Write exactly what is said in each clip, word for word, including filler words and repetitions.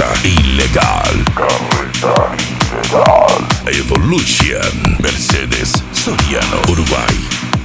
Carreta Ilegal. Carreta Ilegal. Evolution. Mercedes Soriano, Uruguay.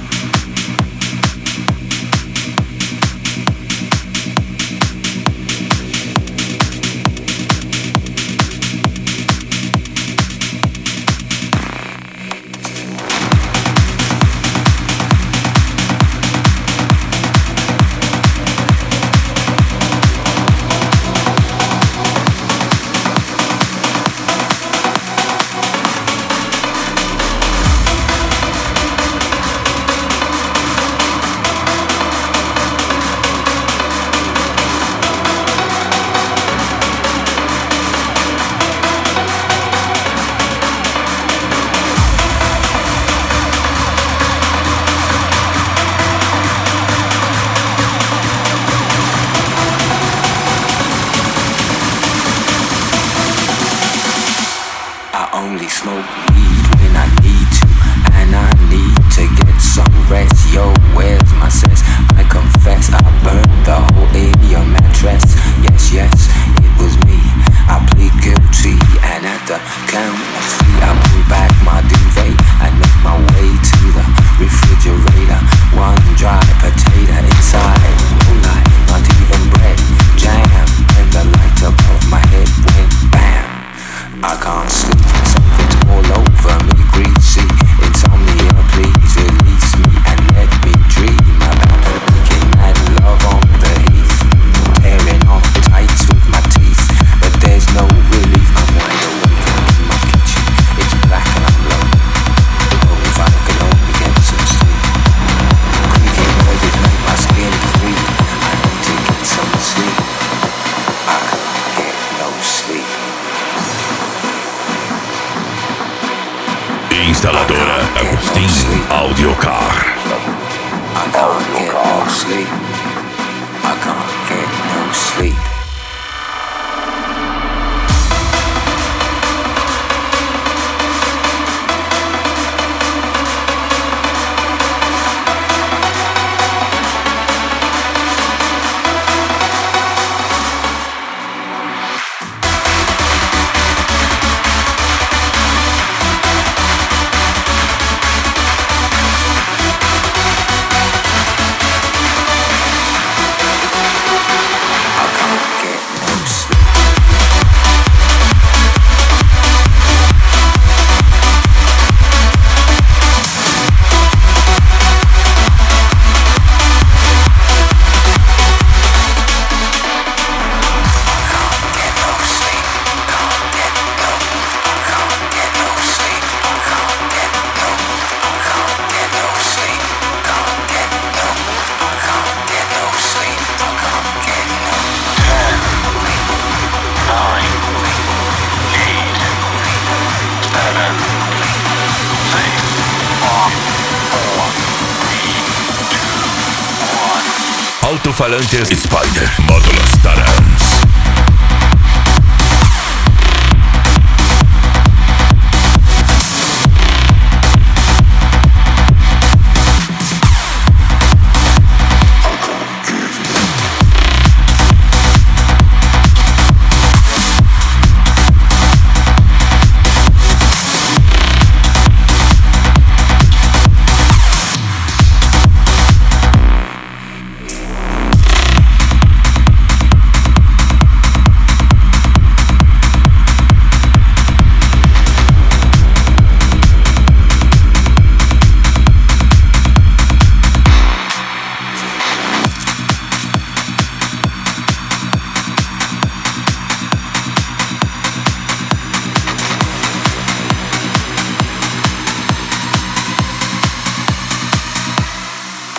Only smoke weed when I need to, and I need to get some rest. Yo, where's my sense? I confess I burned the hole in your mattress. Yes, yes, it was me. I plead guilty, and at the count of three, I pull back my duvet and make my way to the refrigerator. One dry potato inside, no light, not even bread. Jam, and the light above my head went bam. I can't sleep. Something's all over me, greasy. Insomnia, please release me and let me dream about her making mad love on the heath, tearing off tights with my teeth. But there's no relief. I'm wide awake in my kitchen. It's black and I'm lonely. Oh, if I could only get some sleep. Creaking noises make my skin creep. I need to get some sleep. I can't get no sleep. Instaladora Agustín Audiocar. I can't get no sleep. I can't get no sleep. Altofalantes Spider Módulo Starance.